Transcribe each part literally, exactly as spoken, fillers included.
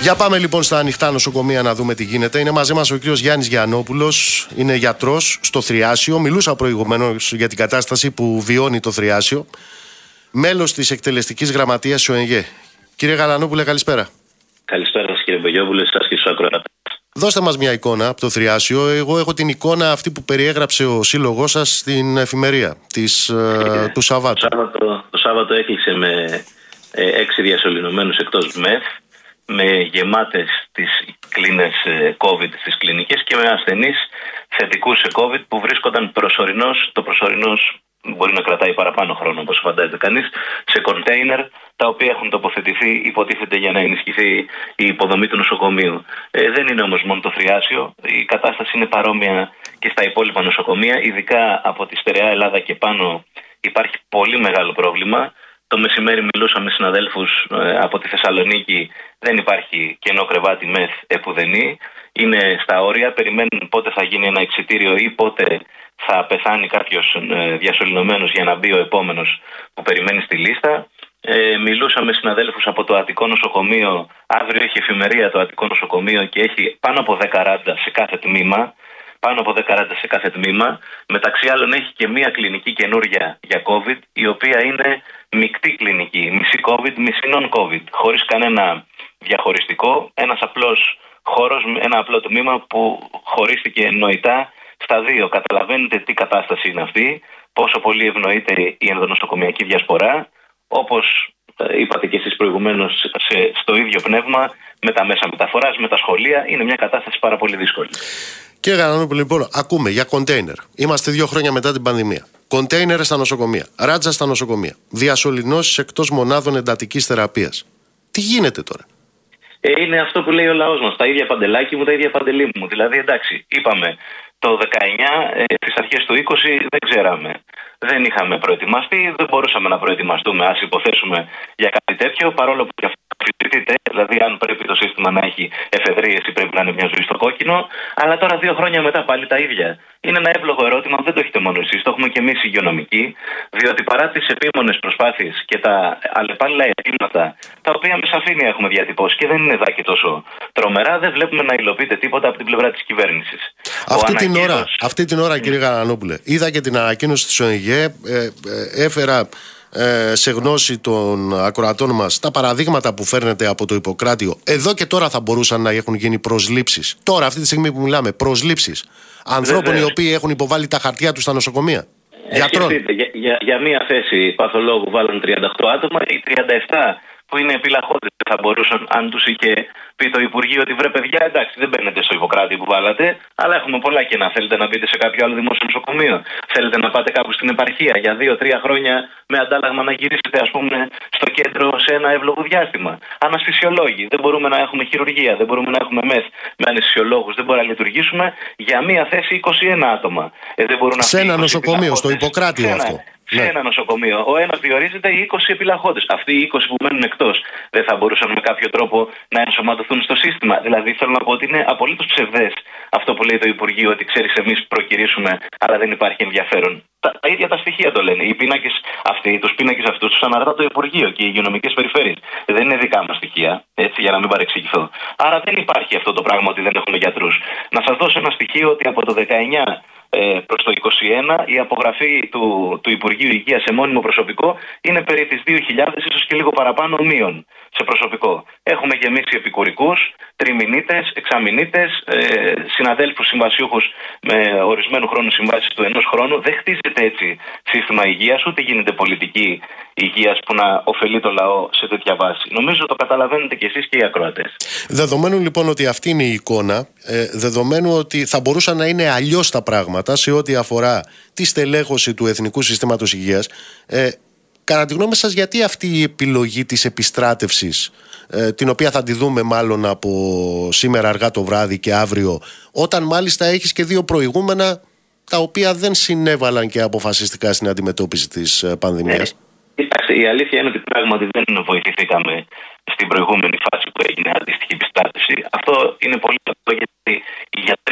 Για πάμε λοιπόν στα ανοιχτά νοσοκομεία να δούμε τι γίνεται. Είναι μαζί μας ο κύριος Γιάννης Γιαννόπουλος, είναι γιατρός στο Θριάσιο. Μιλούσα προηγουμένως για την κατάσταση που βιώνει το Θριάσιο. Μέλος της εκτελεστικής γραμματείας ΟΕΓΕ. Κύριε Γαλανόπουλε, καλησπέρα. Καλησπέρα σας κύριε Μπογιόπουλε, εσάς και στους ακροατές. Δώστε μας μια εικόνα από το Θριάσιο. Εγώ έχω την εικόνα αυτή που περιέγραψε ο σύλλογός σας στην εφημερία της, ε, του Σαββάτου. Το Σάββατο, το Σάββατο έκλεισε με ε, έξι διασωληνωμένους εκτός ΜΕΘ, με γεμάτες τις κλίνες ε, COVID στις κλινικές και με ασθενείς θετικούς σε COVID που βρίσκονταν προσωρινώς, το προσωρινώς μπορεί να κρατάει παραπάνω χρόνο όπως φαντάζεται κανείς, σε κοντέινερ τα οποία έχουν τοποθετηθεί, υποτίθεται, για να ενισχυθεί η υποδομή του νοσοκομείου. Ε, δεν είναι όμως μόνο το Θριάσιο, η κατάσταση είναι παρόμοια και στα υπόλοιπα νοσοκομεία, ειδικά από τη στερεά Ελλάδα και πάνω υπάρχει πολύ μεγάλο πρόβλημα. Το μεσημέρι μιλούσα με συναδέλφους ε, από τη Θεσσαλονίκη, δεν υπάρχει κενό κρεβάτι ΜΕΘ επουδενή, είναι στα όρια, περιμένουν πότε θα γίνει ένα εξιτήριο ή πότε θα πεθάνει κάποιος ε, διασωληνωμένος για να μπει ο επόμενος που περιμένει στη λίστα. Ε, μιλούσα με συναδέλφους από το Αττικό Νοσοκομείο, αύριο έχει εφημερία το Αττικό Νοσοκομείο και έχει πάνω από δέκα ράντα σε κάθε τμήμα. Πάνω από δέκα ράντα σε κάθε τμήμα. Μεταξύ άλλων έχει και μία κλινική καινούρια για COVID, η οποία είναι μεικτή κλινική, μισή COVID, μισή non-COVID, χωρίς κανένα διαχωριστικό. Ένας απλός χώρος, ένα απλό τμήμα που χωρίστηκε νοητά στα δύο. Καταλαβαίνετε τι κατάσταση είναι αυτή, πόσο πολύ ευνοείται η ενδονοσοκομιακή διασπορά, όπως είπατε και εσείς προηγουμένως, σε, στο ίδιο πνεύμα με τα μέσα μεταφοράς, με τα σχολεία, είναι μια κατάσταση πάρα πολύ δύσκολη. Κύριε Γαλανόπουλε, λοιπόν, ακούμε για κοντέινερ. Είμαστε δύο χρόνια μετά την πανδημία. Κοντέινερ στα νοσοκομεία, ράτζα στα νοσοκομεία, διασωληνώσεις εκτός μονάδων εντατικής θεραπείας. Τι γίνεται τώρα? Ε, είναι αυτό που λέει ο λαός μας. Τα ίδια παντελάκι μου, τα ίδια παντελή μου. Δηλαδή, εντάξει, είπαμε το δεκαεννιά, ε, στις αρχές του είκοσι δεν ξέραμε. Δεν είχαμε προετοιμαστεί, δεν μπορούσαμε να προετοιμαστούμε, ας υποθέσουμε, για κάτι τέτοιο, παρόλο που και αυτό αμφισβητείται, δηλαδή αν πρέπει το σύστημα να έχει εφεδρείες ή πρέπει να είναι μια ζωή στο κόκκινο. Αλλά τώρα, δύο χρόνια μετά, πάλι τα ίδια. Είναι ένα εύλογο ερώτημα, δεν το έχετε μόνο εσείς, το έχουμε και εμείς οι υγειονομικοί, διότι παρά τις επίμονες προσπάθειες και τα αλλεπάλληλα αιτήματα, τα οποία με σαφήνεια έχουμε διατυπώσει και δεν είναι εδώ και τόσο τρομερά, δεν βλέπουμε να υλοποιείται τίποτα από την πλευρά της κυβέρνησης. Αυτή την, ανακοίνος... ώρα, αυτή την ώρα, κύριε Γαλανόπουλε, είδα και την ανακοίνωση της ΟΕΓΕ, ε, ε, έφερα ε, σε γνώση των ακροατών μας τα παραδείγματα που φέρνετε από το Ιπποκράτιο. Εδώ και τώρα θα μπορούσαν να έχουν γίνει προσλήψεις. Τώρα, αυτή τη στιγμή που μιλάμε, προσλήψεις ανθρώπων Βεβαίως. οι οποίοι έχουν υποβάλει τα χαρτιά τους στα νοσοκομεία. Γιατρών. Για, για, για μία θέση παθολόγου βάλουν τριάντα οκτώ άτομα, οι τριάντα επτά που είναι επιλαχόντες θα μπορούσαν, αν τους είχε πει το Υπουργείο ότι βρε παιδιά, εντάξει, δεν μπαίνετε στο Ιπποκράτη που βάλατε, αλλά έχουμε πολλά κενά. Θέλετε να μπείτε σε κάποιο άλλο δημόσιο νοσοκομείο, θέλετε να πάτε κάπου στην επαρχία για δύο τρία χρόνια με αντάλλαγμα να γυρίσετε, ας πούμε, στο κέντρο σε ένα εύλογο διάστημα. Ανασφυσιολόγοι, δεν μπορούμε να έχουμε χειρουργία, δεν μπορούμε να έχουμε μεθ με αναισθησιολόγους, δεν μπορούμε να λειτουργήσουμε για μία θέση είκοσι ένα άτομα. Ε, δεν μπορούν σε ένα νοσοκομείο, στο Ιπποκράτιο αυτό. Σε ναι. ένα νοσοκομείο. Ο ένας διορίζεται οι είκοσι επιλαχόντες. Αυτοί οι είκοσι που μένουν εκτός δεν θα μπορούσαν με κάποιο τρόπο να ενσωματωθούν στο σύστημα. Δηλαδή, θέλω να πω ότι είναι απολύτως ψευδές αυτό που λέει το Υπουργείο, ότι ξέρεις, εμείς προκυρήσουμε, αλλά δεν υπάρχει ενδιαφέρον. Τα, τα ίδια τα στοιχεία το λένε. Οι πίνακες αυτοί, τους πίνακες αυτούς τους αναρτά το Υπουργείο και οι υγειονομικές περιφέρειες. Δεν είναι δικά μας στοιχεία, έτσι, για να μην παρεξηγηθώ. Άρα δεν υπάρχει αυτό το πράγμα ότι δεν έχουμε γιατρούς. Να σας δώσω ένα στοιχείο ότι από το δεκαεννιά προς το είκοσι ένα η απογραφή του, του Υπουργείου Υγείας σε μόνιμο προσωπικό είναι περί τις δύο χιλιάδες, ίσως και λίγο παραπάνω μείον σε προσωπικό. Έχουμε γεμίσει επικουρικούς, τριμηνίτες, εξαμηνίτες, ε, συναδέλφους συμβασιούχους με ορισμένου χρόνου συμβάσεις του ενός χρόνου. Δεν χτίζεται έτσι σύστημα υγείας, ούτε γίνεται πολιτική υγείας που να ωφελεί το λαό σε τέτοια βάση. Νομίζω το καταλαβαίνετε κι εσείς και οι ακροατές. Δεδομένου λοιπόν ότι αυτή είναι η εικόνα, ε, δεδομένου ότι θα μπορούσαν να είναι αλλιώς τα πράγματα σε ό,τι αφορά τη στελέχωση του Εθνικού Συστήματος Υγείας, ε, κατά τη γνώμη σας, γιατί αυτή η επιλογή της επιστράτευσης, ε, την οποία θα τη δούμε μάλλον από σήμερα αργά το βράδυ και αύριο, όταν μάλιστα έχεις και δύο προηγούμενα τα οποία δεν συνέβαλαν και αποφασιστικά στην αντιμετώπιση της ε, πανδημίας? Ναι. Κοιτάξτε, η αλήθεια είναι ότι πράγματι δεν βοηθηθήκαμε στην προηγούμενη φάση που έγινε αντίστοιχη επιστράτευση. Αυτό είναι πολύ απλό, γιατί οι γιατροί που ήρθαν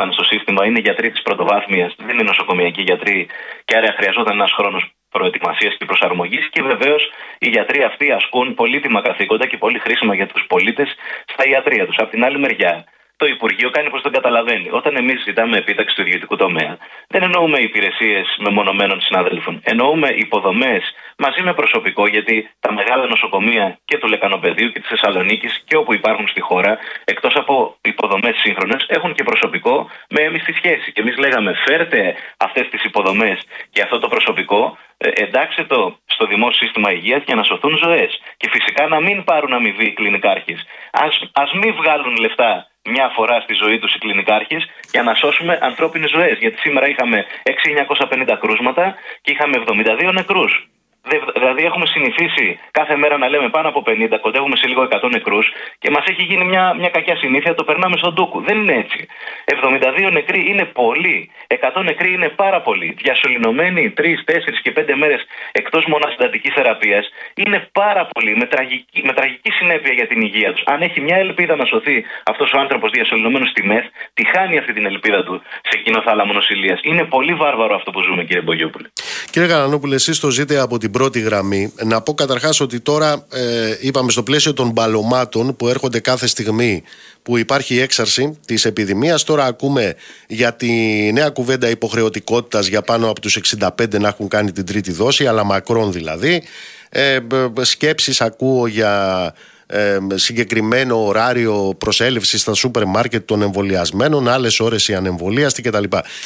ήρθαν στο σύστημα είναι γιατροί της πρωτοβάθμιας, δεν είναι νοσοκομιακοί γιατροί και άρα χρειαζόταν ένας χρόνος προετοιμασίας και προσαρμογής. Και βεβαίως οι γιατροί αυτοί ασκούν πολύτιμα καθήκοντα και πολύ χρήσιμα για τους πολίτες στα ιατρεία τους. Απ' την άλλη μεριά, το Υπουργείο κάνει πως δεν καταλαβαίνει. Όταν εμείς ζητάμε επίταξη του ιδιωτικού τομέα, δεν εννοούμε υπηρεσίες μεμονωμένων συνάδελφων. Εννοούμε υποδομές μαζί με προσωπικό, γιατί τα μεγάλα νοσοκομεία και του Λεκανοπεδίου και της Θεσσαλονίκης και όπου υπάρχουν στη χώρα, εκτός από υποδομές σύγχρονες, έχουν και προσωπικό με έμιστη σχέση. Και εμείς λέγαμε, φέρτε αυτές τις υποδομές και αυτό το προσωπικό, εντάξτε το στο δημόσιο σύστημα υγείας για να σωθούν ζωές. Και φυσικά να μην πάρουν αμοιβή οι κλινικάρχες. Ας, ας μην βγάλουν λεφτά μια φορά στη ζωή τους οι κλινικάρχες για να σώσουμε ανθρώπινες ζωές. Γιατί σήμερα είχαμε έξι χιλιάδες εννιακόσια πενήντα κρούσματα και είχαμε εβδομήντα δύο νεκρούς. Δηλαδή έχουμε συνηθίσει κάθε μέρα να λέμε πάνω από πενήντα, κοντεύουμε σε λίγο εκατό νεκρούς και μας έχει γίνει μια, μια κακιά συνήθεια, το περνάμε στον ντούκου. Δεν είναι έτσι. εβδομήντα δύο νεκροί είναι πολλοί, εκατό νεκροί είναι πάρα πολλοί. Διασωληνωμένοι τρεις, τέσσερις και πέντε μέρες εκτός μονάς εντατικής θεραπείας είναι πάρα πολλοί, με τραγική, με τραγική συνέπεια για την υγεία τους. Αν έχει μια ελπίδα να σωθεί αυτός ο άνθρωπος διασωληνωμένος στη ΜΕΘ, τη χάνει αυτή την ελπίδα του σε κοινό θάλαμο νοσηλείας. Είναι πολύ βάρβαρο αυτό που ζούμε, κύριε Μπογιόπουλε. Κύριε Γαλανόπουλε, εσείς το ζείτε από την πρώτη γραμμή. Να πω καταρχάς ότι τώρα ε, είπαμε στο πλαίσιο των μπαλωμάτων που έρχονται κάθε στιγμή που υπάρχει η έξαρση της επιδημίας. Τώρα ακούμε για τη νέα κουβέντα υποχρεωτικότητας για πάνω από τους εξήντα πέντε να έχουν κάνει την τρίτη δόση, αλλά μακρόν δηλαδή. Ε, σκέψεις ακούω για ε, συγκεκριμένο ωράριο προσέλευσης στα σούπερ μάρκετ των εμβολιασμένων, άλλες ώρες οι ανεμβολίαστοι κτλ.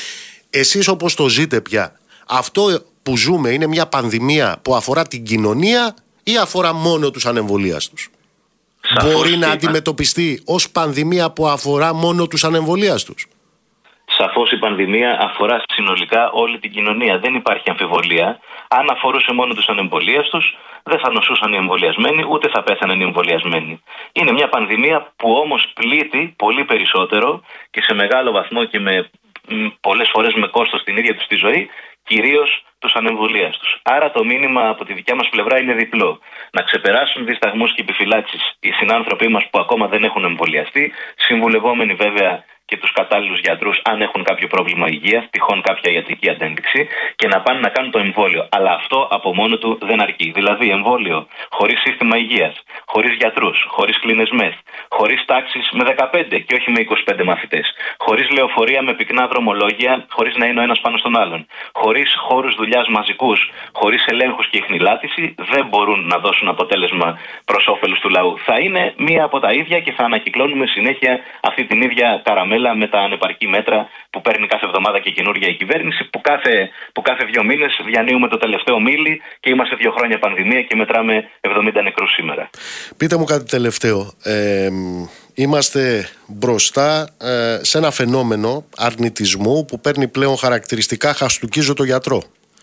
Εσείς όπως το ζείτε πια, αυτό που ζούμε είναι μια πανδημία που αφορά την κοινωνία ή αφορά μόνο τους ανεμβολίαστους? Σαφώς Μπορεί να είπα. αντιμετωπιστεί ως πανδημία που αφορά μόνο τους ανεμβολίαστους? Σαφώς η πανδημία αφορά συνολικά όλη την κοινωνία. Δεν υπάρχει αμφιβολία. Αν αφορούσε μόνο τους ανεμβολίαστους, δεν θα νοσούσαν οι εμβολιασμένοι, ούτε θα πέθαναν οι εμβολιασμένοι. Είναι μια πανδημία που όμως πλήττει πολύ περισσότερο και σε μεγάλο βαθμό και με πολλές φορές με κόστος την ίδια τους τη ζωή, κυρίως τους ανεμβολίαστους. Άρα το μήνυμα από τη δικιά μας πλευρά είναι διπλό. Να ξεπεράσουν δισταγμούς και επιφυλάξεις οι συνάνθρωποι μας που ακόμα δεν έχουν εμβολιαστεί, συμβουλευόμενοι βέβαια και τους κατάλληλους γιατρούς αν έχουν κάποιο πρόβλημα υγείας, τυχόν κάποια ιατρική αντένδειξη, και να πάνε να κάνουν το εμβόλιο. Αλλά αυτό από μόνο του δεν αρκεί. Δηλαδή εμβόλιο χωρίς σύστημα υγείας, χωρίς γιατρούς, χωρίς κλίνες μεθ, χωρίς τάξεις με δεκαπέντε και όχι με είκοσι πέντε μαθητές, χωρίς λεωφορεία με πυκνά δρομολόγια, χωρίς να είναι ο ένας πάνω στον άλλον, χωρίς χώρους δουλειάς μαζικούς, χωρίς ελέγχους και ιχνηλάτηση, δεν μπορούν να δώσουν αποτέλεσμα προς όφελος του λαού. Θα είναι μία από τα ίδια και θα ανακυκλώνουμε συνέχεια αυτή την ίδια καραμέλα με τα ανεπαρκή μέτρα που παίρνει κάθε εβδομάδα και καινούργια η κυβέρνηση, που κάθε, που κάθε δύο μήνες διανύουμε το τελευταίο μίλι και είμαστε δύο χρόνια πανδημία και μετράμε εβδομήντα νεκρούς σήμερα. Πείτε μου κάτι τελευταίο. Ε, είμαστε μπροστά ε, σε ένα φαινόμενο αρνητισμού που παίρνει πλέον χαρακτηριστικά χαστούκίζω το γιατρό.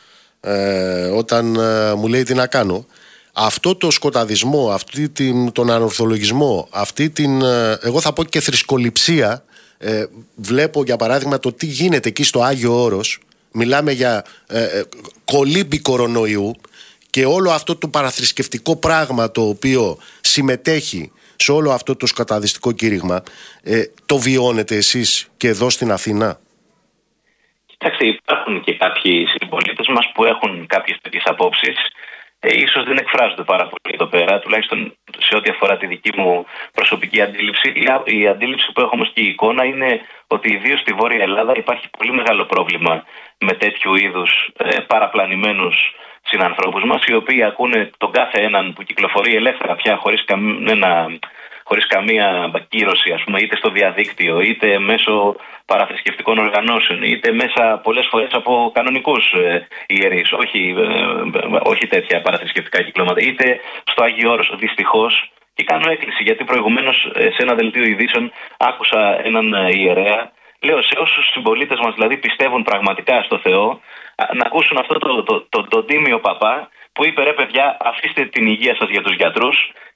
Ε, όταν ε, μου λέει τι να κάνω. Αυτό το σκοταδισμό, αυτή την, τον ανορθολογισμό, αυτή την, ε, εγώ θα πω και θρησκοληψία. Ε, βλέπω για παράδειγμα το τι γίνεται εκεί στο Άγιο Όρος. Μιλάμε για ε, ε, κολύμπη κορονοϊού και όλο αυτό το παραθρησκευτικό πράγμα το οποίο συμμετέχει σε όλο αυτό το σκοταδιστικό κήρυγμα. Ε, το βιώνετε εσείς και εδώ στην Αθήνα? Κοιτάξτε, υπάρχουν και κάποιοι συμπολίτες μας που έχουν κάποιες τέτοιες απόψεις. Ε, ίσως δεν εκφράζονται πάρα πολύ εδώ πέρα, τουλάχιστον σε ό,τι αφορά τη δική μου προσωπική αντίληψη. Η, η αντίληψη που έχω όμως και η εικόνα είναι ότι ιδίως στη Βόρεια Ελλάδα υπάρχει πολύ μεγάλο πρόβλημα με τέτοιου είδους ε, παραπλανημένους συνανθρώπους μας, οι οποίοι ακούνε τον κάθε έναν που κυκλοφορεί ελεύθερα πια χωρίς κανένα... χωρίς καμία κύρωση, ας πούμε, είτε στο διαδίκτυο, είτε μέσω παραθρησκευτικών οργανώσεων, είτε μέσα πολλές φορές από κανονικούς ε, ιερείς, όχι, ε, όχι τέτοια παραθρησκευτικά κυκλώματα, είτε στο Άγιο Όρος. Δυστυχώς, και κάνω έκκληση, γιατί προηγουμένως ε, σε ένα δελτίο ειδήσεων άκουσα έναν ε, ιερέα, λέω σε όσους συμπολίτες μας δηλαδή πιστεύουν πραγματικά στο Θεό, να ακούσουν αυτό το, το, το, το, το τίμιο παπά που είπε, ρε παιδιά, αφήστε την υγεία σας για τους γιατρούς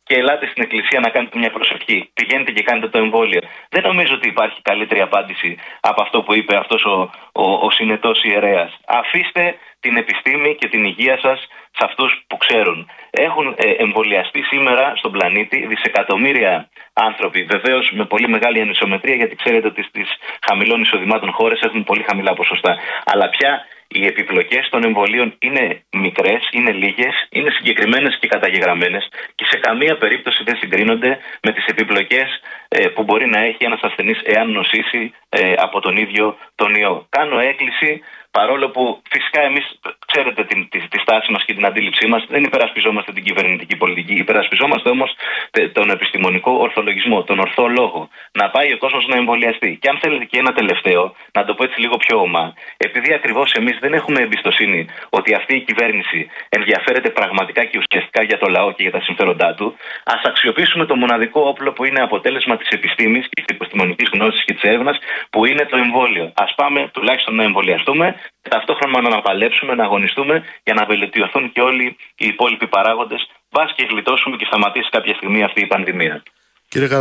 και ελάτε στην εκκλησία να κάνετε μια προσευχή. Πηγαίνετε και κάνετε το εμβόλιο. Δεν νομίζω ότι υπάρχει καλύτερη απάντηση από αυτό που είπε αυτός ο, ο, ο συνετός ιερέας. Αφήστε την επιστήμη και την υγεία σας σε αυτούς που ξέρουν. Έχουν ε, εμβολιαστεί σήμερα στον πλανήτη δισεκατομμύρια άνθρωποι. Βεβαίως με πολύ μεγάλη ανισομετρία, γιατί ξέρετε ότι στις χαμηλών εισοδημάτων χώρες έχουν πολύ χαμηλά ποσοστά. Αλλά πια οι επιπλοκές των εμβολίων είναι μικρές, είναι λίγες, είναι συγκεκριμένες και καταγεγραμμένες και σε καμία περίπτωση δεν συγκρίνονται με τις επιπλοκές ε, που μπορεί να έχει ένας ασθενής εάν νοσήσει ε, από τον ίδιο τον ιό. Κάνω έκκληση, παρόλο που φυσικά εμείς ξέρετε την, τη, τη στάση μας και την αντίληψή μας, δεν υπερασπιζόμαστε την κυβερνητική πολιτική, υπερασπιζόμαστε όμως τον επιστημονικό ορθολογισμό, τον ορθό λόγο. Να πάει ο κόσμος να εμβολιαστεί. Και αν θέλετε και ένα τελευταίο, να το πω έτσι λίγο πιο ομά, επειδή ακριβώς εμείς δεν έχουμε εμπιστοσύνη ότι αυτή η κυβέρνηση ενδιαφέρεται πραγματικά και ουσιαστικά για το λαό και για τα συμφέροντά του, ας αξιοποιήσουμε το μοναδικό όπλο που είναι αποτέλεσμα της επιστήμης και της επιστημονικής γνώσης και της έρευνας, που είναι το εμβόλιο. Ας πάμε τουλάχιστον να εμβολιαστούμε και ταυτόχρονα να παλέψουμε, να αγωνιστούμε για να βελτιωθούν και όλοι οι υπόλοιποι παράγοντες, μπας και γλιτώσουμε και σταματήσει κάποια στιγμή αυτή η πανδημία. Κύριε